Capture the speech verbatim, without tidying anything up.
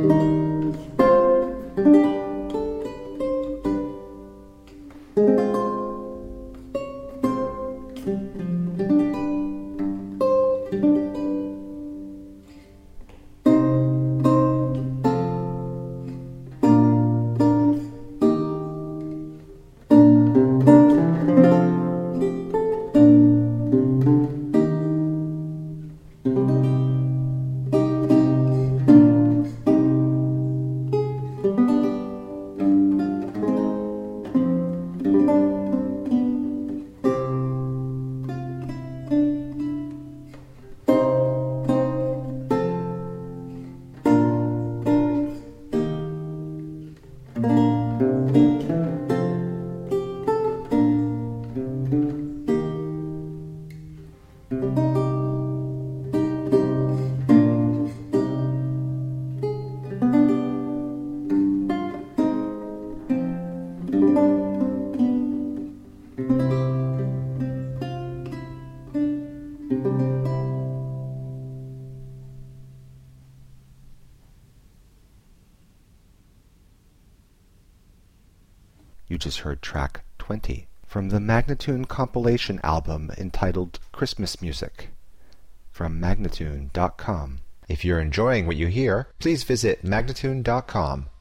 You just heard track twenty from the Magnatune compilation album entitled Christmas Music from Magnatune dot com. If you're enjoying what you hear, please visit Magnatune dot com